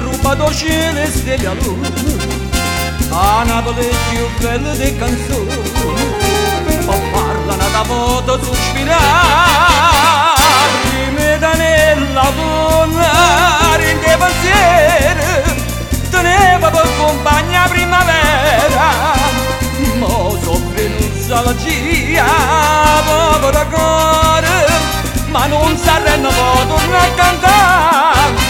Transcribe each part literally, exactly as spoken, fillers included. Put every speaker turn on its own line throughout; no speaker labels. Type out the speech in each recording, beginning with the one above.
rubato cielo e stelle a luna, a Napoli più belle di canzoni, o parlano da moto sospirare, rimeda nella donna, rinde pensieri, teneva per compagna primavera, mo soffre nostalgia, povera cuore, ma non sa renno può tornare a cantare.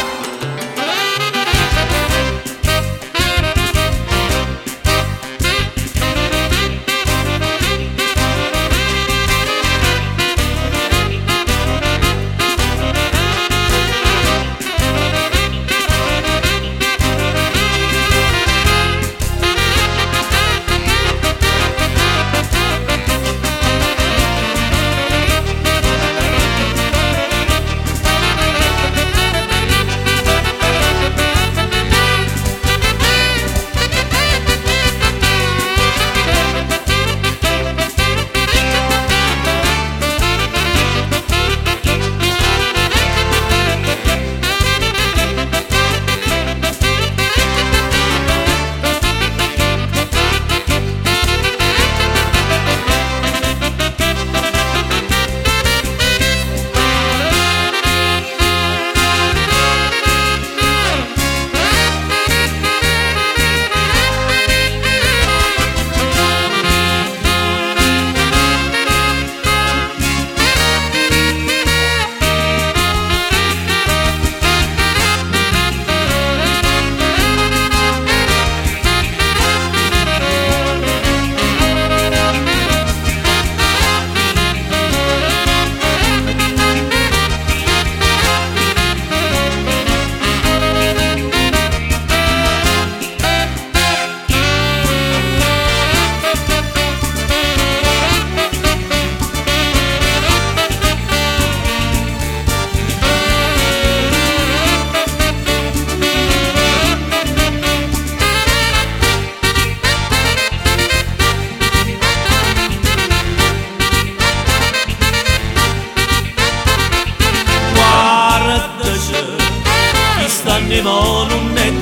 Mo non è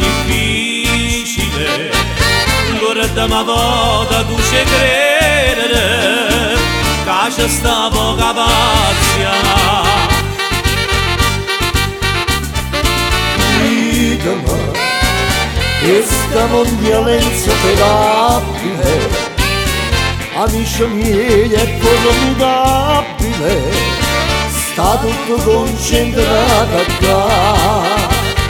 difficile, guarda ma vota tu ci credere, che c'è sta poca pazia.
Ditemi, questa mondialenza operabile, amici miei è formidabile, sta tutto concentrato qua.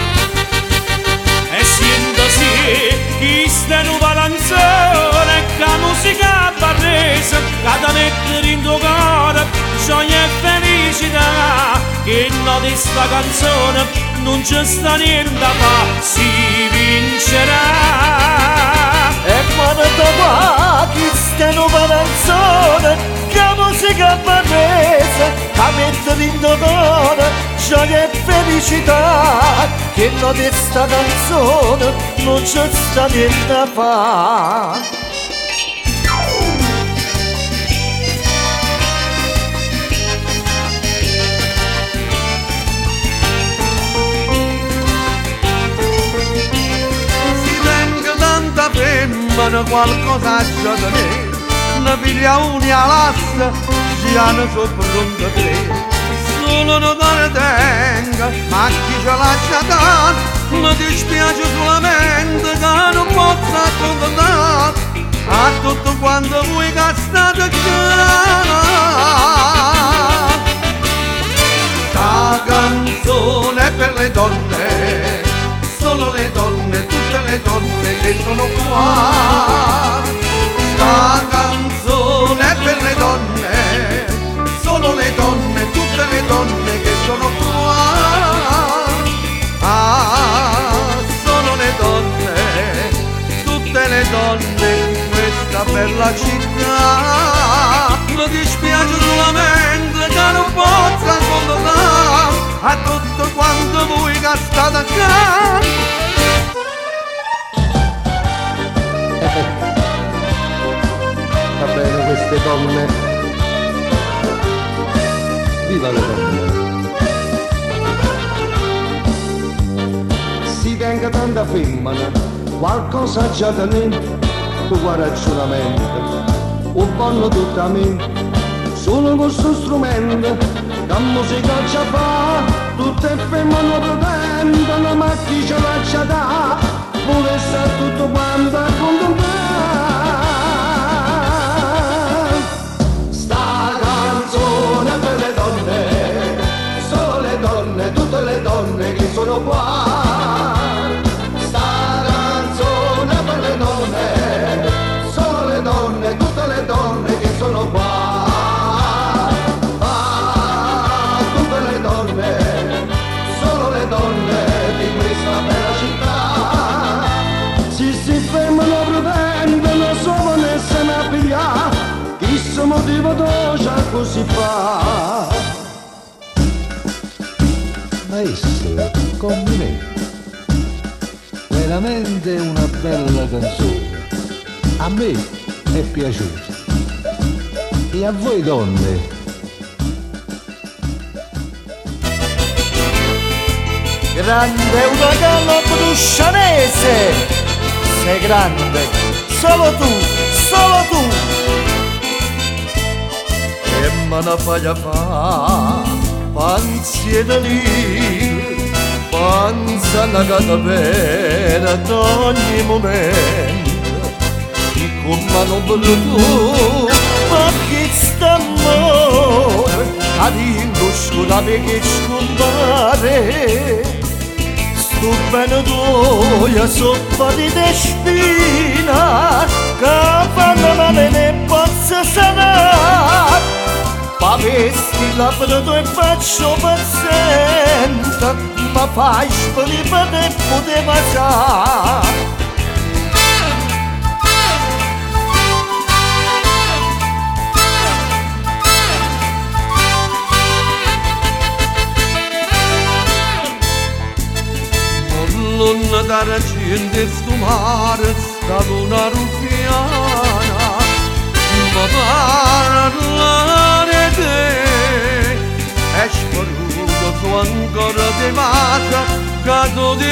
Questa nuova canzone, che musica barresa, che da mettere in tuo cuore gioia e felicità, che no di sta canzone non c'è sta niente da fa, si vincerà.
E quando va questa nuova canzone, che musica barresa, che mettere in tuo cuore gioia e felicità, che no di sta canzone non c'è sta niente da fa.
Si tenga tanta femmina qualcosa a tenere, ne piglia una lassa, ci hanno sopra un tre. Solo non te ne tenga, ma chi ce l'ha già dato, mi dispiace solamente che non posso accontentare a tutto quanto voi che state qua. Sta canzone è per le donne, solo le donne, tutte le donne che sono qua. Sta canzone è per le donne, solo le donne, tutte le donne che sono qua. Ah, sono le donne, tutte le donne in questa bella città. Mi dispiace solamente che non posso accontentare a tutto quanto voi che state accanto.
Va bene queste donne, viva le donne. Si tenga da femmina, qualcosa già da me, tu guarda ragionamento, un buono tutta me, solo questo strumento, che musica già fa, tutte femmine pretendono, ma chi ce l'ha già da, vuole stare tutto quanto a contemplare. Sta canzone per le donne, solo le donne, tutte le donne che sono qua. Sta canzone per le donne, solo le donne, tutte le donne che sono qua. Ah, tutte le donne, solo le donne di questa bella città. Si si fermano pretendono solo essere a pigliare, chissà motivo già così fa.
Maestro, complimenti. Veramente una bella canzone. A me è piaciuta. E a voi donne?
Grande uragano bruscianese, sei grande, solo tu, solo tu. E me ne fai a fa, pensiero lì, pensa una cosa vera ad ogni momento. E come non voluto, ma che sta amore, a ringoscolare che scompare. Tu bene doia sopra di te spina, che fanno male ne possa sanare. Pavesti labrato e faccio pazienza, ma fai spavare e poteva sa.
Luna d'argento stu mare, sta luna ruffiana, ma parlare te, è sparuto su ancora di massa, caso di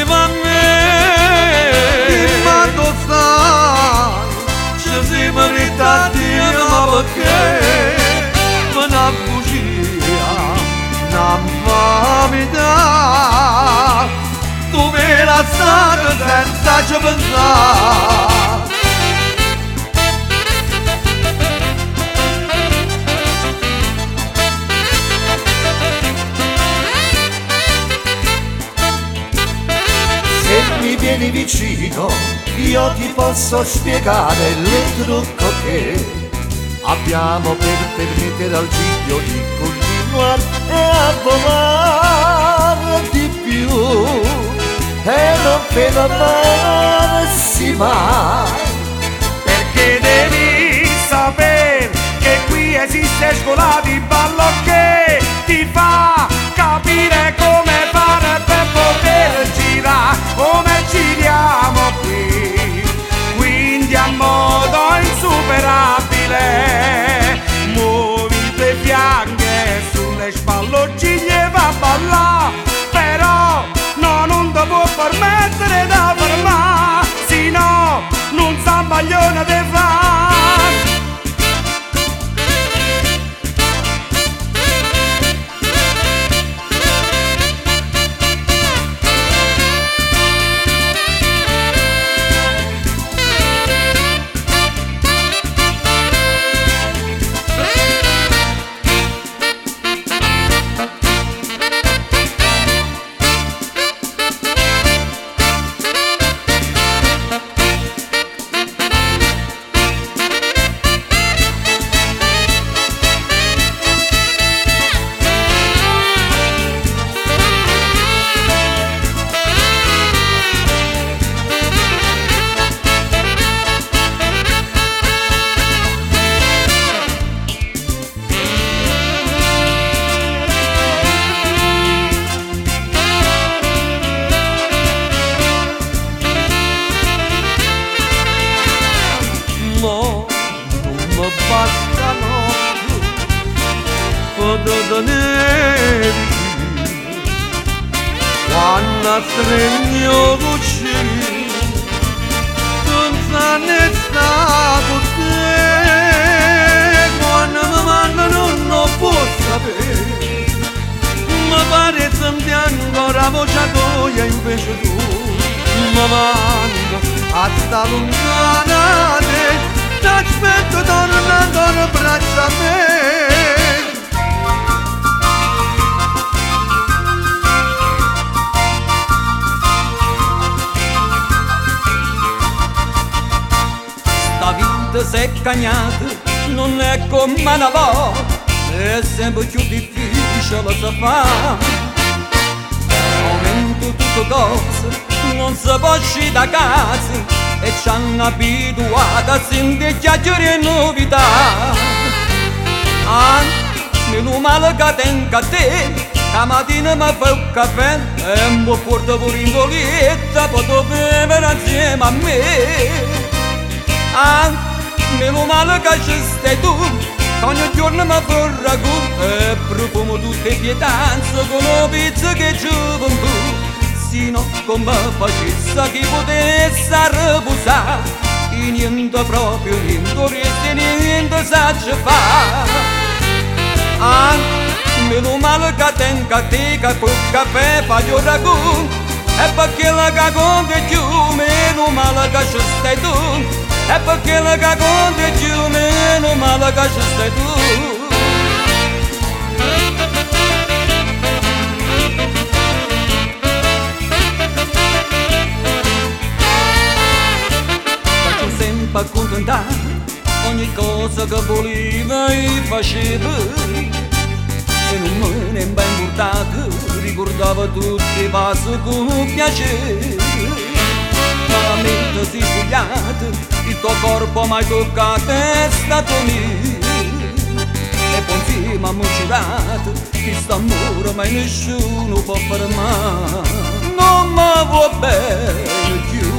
me. Ma tu stai, ci si merita di ma perché, una bugia, una famità. Tu me la stata senza ci pensare.
Se mi vieni vicino, io ti posso spiegare il trucco che abbiamo per permettere al giglio di continuare e a volare di più. E non fermarsi mai,
Perché devi sapere che qui esiste scuola di ballo che ti fa capire come fare per poter girare, come giriamo qui, quindi a modo insuperabile. Muovi i tuoi fianchi sulle spalloncine va a ballare, però no, non ti può permettere da fermare, sino non sa maglione di fare.
bastano potenerli quando stringo cucini la voce tua invece tu mi manca a sta lontana te, t'aspetto torna, torna braccia a me.
Sta vita si è cagnata, non è come una volta, è sempre più difficile da fare. Aumento tutte cose, non si può uscire da casa e ci hanno abituato a sentire chiacchiere e novità. Ah, meno male che tengo a te, la mattina mi fa un caffè e mi porta pure in golietta per bere insieme a me. Ah, meno male che ci stai tu, ogni giorno mi fa un ragù e profumo tutte le pietanze con una pizza che gioventù. Sino come facesse chi potesse riposare, e niente proprio, niente riesce, niente sa ci fare. Ah, meno male che tengo a te che per caffè fai un ragù, e perché la cago di più, meno male che ci stai tu. E perché la cago di più, meno male che ci stai tu. Faccio sempre accontentare, ogni cosa che voleva e faceva. E non me ne ben portato, ricordava tutti i passi con piacere. Ma la mente si è spogliata, il tuo corpo mai toccato è stato mio. E poi insieme abbiamo giurato che st'amore mai nessuno può fermare. Non mi vuoi bene più,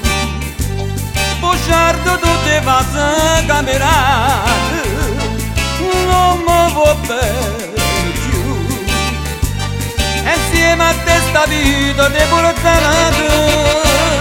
bocciardo tutte le vasi camerate. Non mi vuoi bene più, e insieme a te sta vita ti porterà.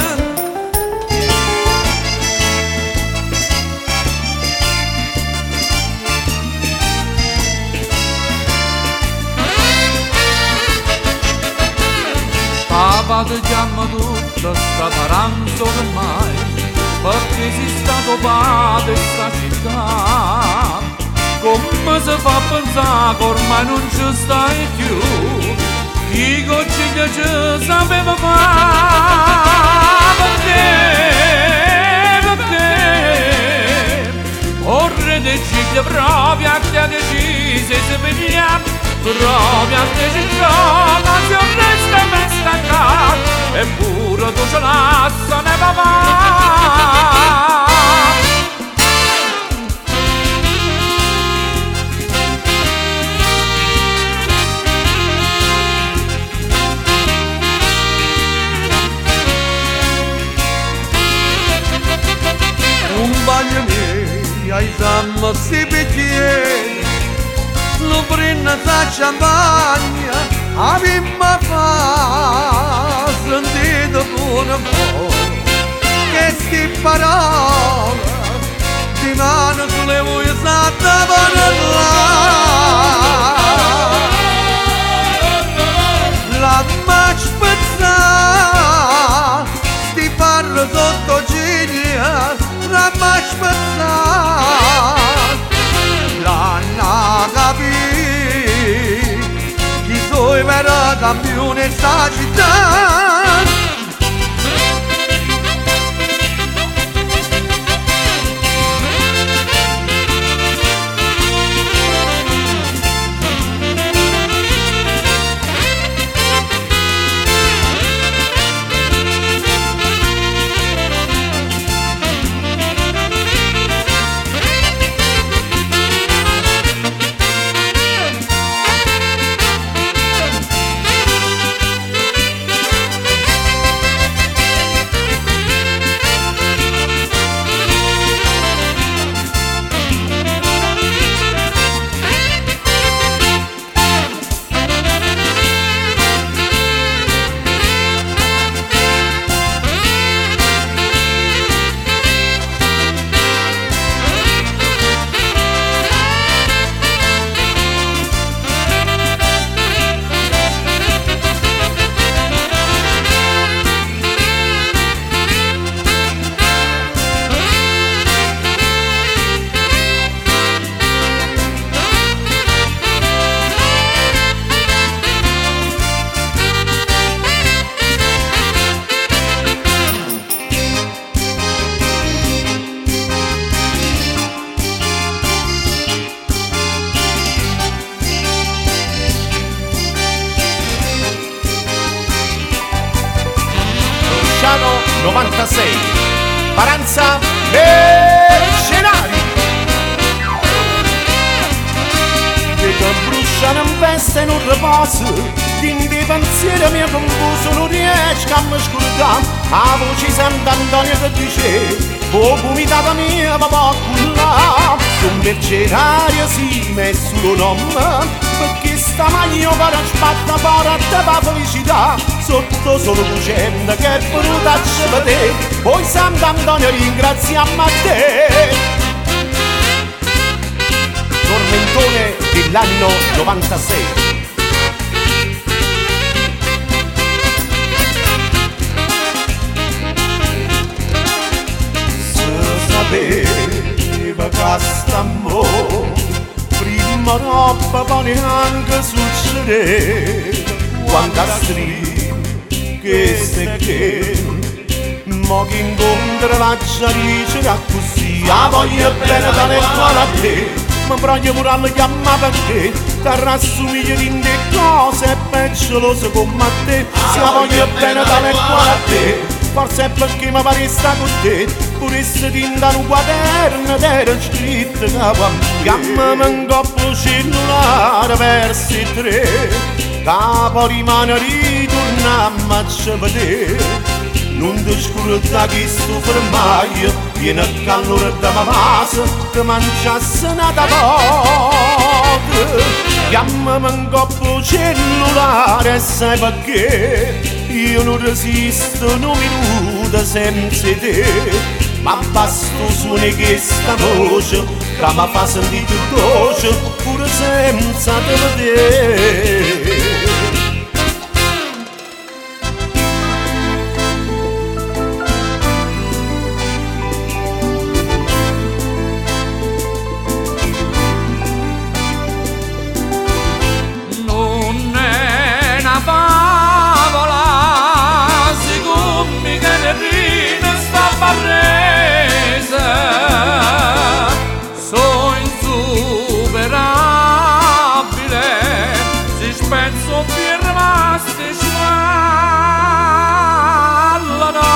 Stavate chiamando tutta sta taranza ormai, perché sei stato padre in sta città. Come si fa a pensare che ormai non ci stai più, chi consiglia ci sapeva fare. Perché, perché ora di ciglia proprio a te decise si pigliamo, proprio a te ci gioca, se resta per staccare, eppure tu ce l'hai, se ne va va.
Un bagno mio ai zamma si bicchiere, lo prende sa champagna, a vimma fa sentito pure un po' che sti parole ti mano sulle vuoi satta la ma spezzata sti parlo sotto ciglia, la ma spezzata la na capì chi sono i veri campioni in sta città.
novantasei, Paranza Mercenari. Che bruciano in veste e non riposo, di pensiero mio confuso non riesco a mi scordare la voce Sant'Antonio che dice oh vomitata mia papà culla un mercenario si messo un nome perché sta magno per spatta para te la felicità sotto solo lucenda che è venuta a te poi Sant'Antonio ringraziamo a te. Tormentone dell'anno novantasei. Se sapeva che st'amore prima troppo poi neanche succedeva quando a strisce che se che mo che incontra la giaricera così la voglio bene dalle cuore a te ma voglio pure alla chiamma perché ti rassomiglia di te cose e peggio lo so come a te se la voglio bene dalle cuore a te forse è perché mi pare sta con te pure se tinta un quaderno t'era scritto capo a me chiamami un coppo cellulare versi tre capo rimane ritornammo a ci vedere non ti scordare che sto fermaio viene a calore da ma vasa che mangiasse nata poco chiamami un coppo cellulare e sai perché io non resisto un minuto senza te ma basta suoni che sta voce che mi fa sentire dolce pure senza te vedere.
Sono insuperabile, si spezzo più rimasti sciallano.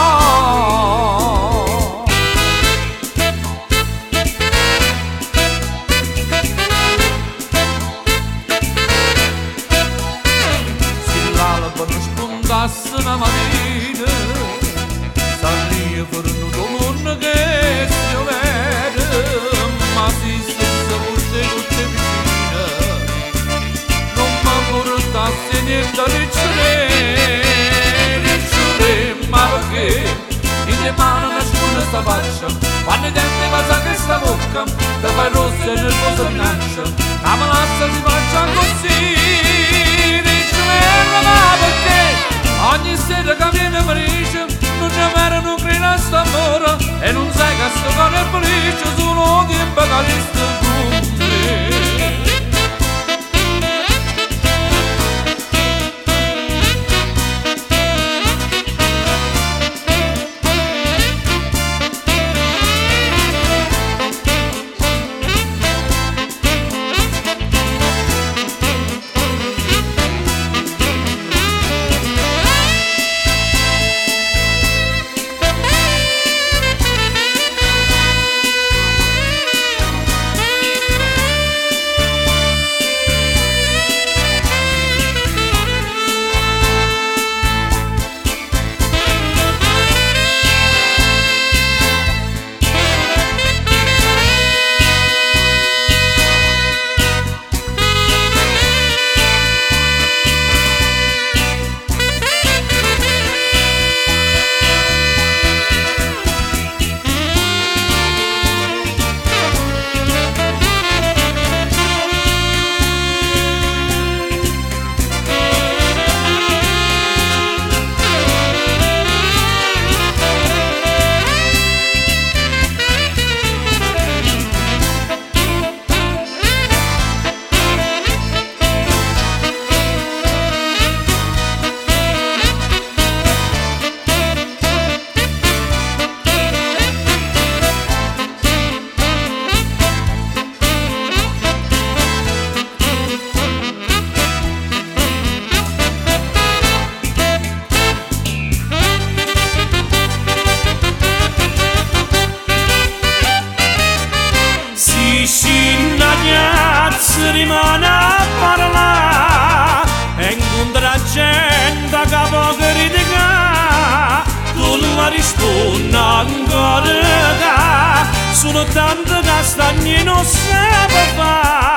Se l'alba non spuntasse una mattina, sarebbe per un domani che si vede, ma si stessa tutte tutte vicine, non mi portasse niente a ricciare, ricciare, ma perché in le mani nasconde sta faccia, quando i denti passa che sta bocca, te fai rossa e nervosa minaccia, la malassa si faccia così, ricciare, ma perché ogni sera che viene felice, non c'è vero, non crede a sta amore e non sai che sto cuore è felice solo tempo che resta con me.
spunna ancora, sono tante castagne non sape fare.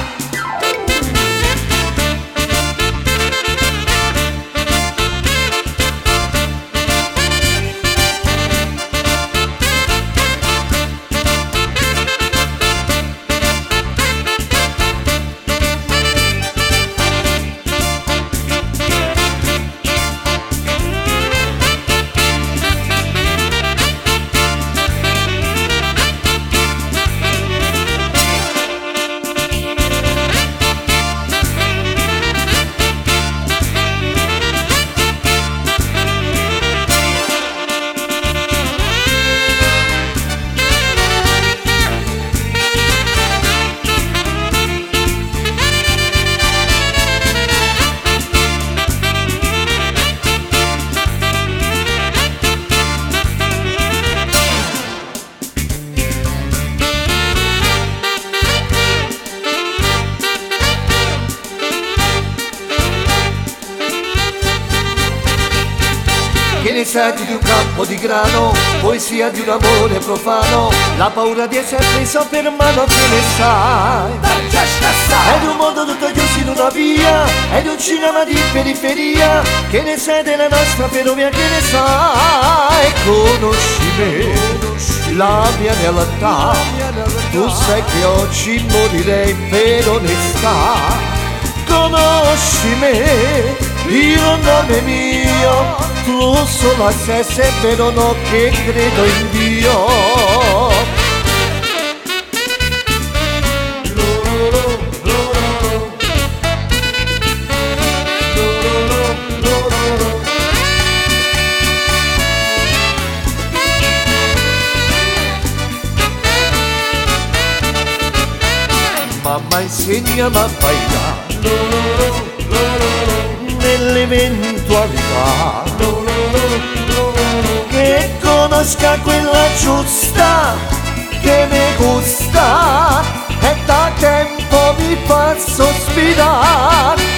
Che ne sai di un campo di grano, poesia di un amore profano, la paura di essere preso per mano, che ne sai? È di un mondo tutto chiuso in una via, è di un cinema di periferia, che ne sai della nostra ferrovia, che ne sai? Conosci me, la mia realtà, tu sai che oggi morirei per onestà. Conosci me, il nome mio, tu solo a sé, se vero no che credo in Dio. Mamma insegnami a ballare nell'eventualità che conosca quella giusta che mi gusta e da tempo mi fa sospirare.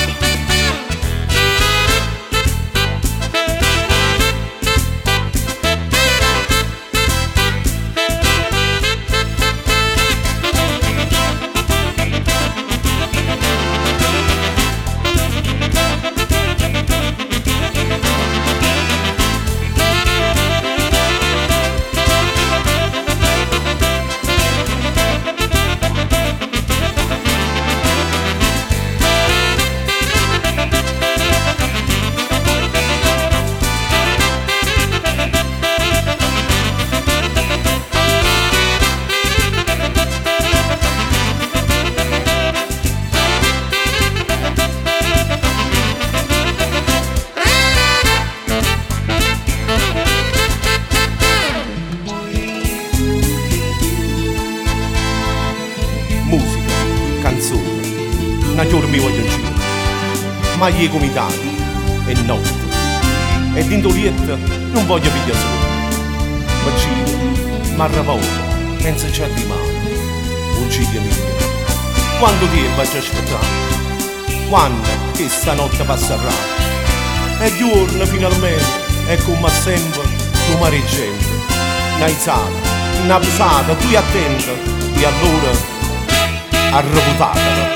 Musica, canzone, una giorno mi voglio giro, ma gli comitati e notte, e d'indolietta non voglio pigliare solo, ma giro, ma rapporto, senza c'è di mano, uccide mia, quando tempo ci aspettare, quando che stanotte passerà, e giorno finalmente, e come sempre, tu mareggente, una alzata, una pesata, tu attenta, e allora arrabutata.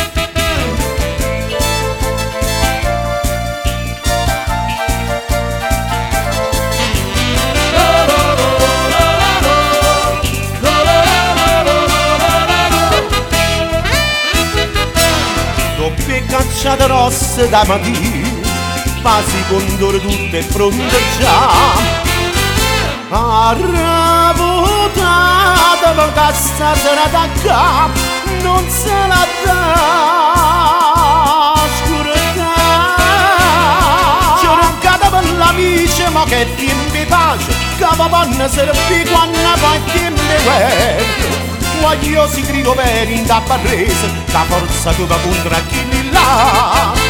Doppie cacciate rosse da mattina, quasi condore tutte pronte già. Arrabutata per cassa serata a capo, non se la dà oscurità. Cercate per l'amici, ma che tempi pace, che vanno servi quando poi tempi guerra. Voglio si grido per in da barrese, la forza che va contro chi là.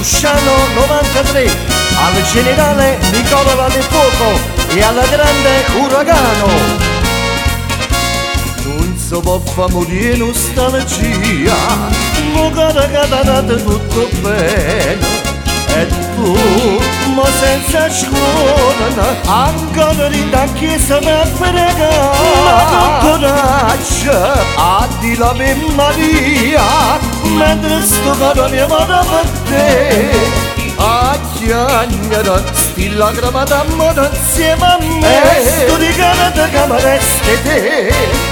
Luciano novantatré, al generale Nicola Vallefuoco e alla grande Uragano. Non si può far morire nostalgia, mo cara catanata tutto bene. E tu, ma senza scuola, ancora rinda in chiesa per pregare. Ma con coraggio, a di la per Maria, mentre sto caro mia madre per te. A chiagnere, stilla gramata a moda insieme a me. E sto di canata che mi resti te.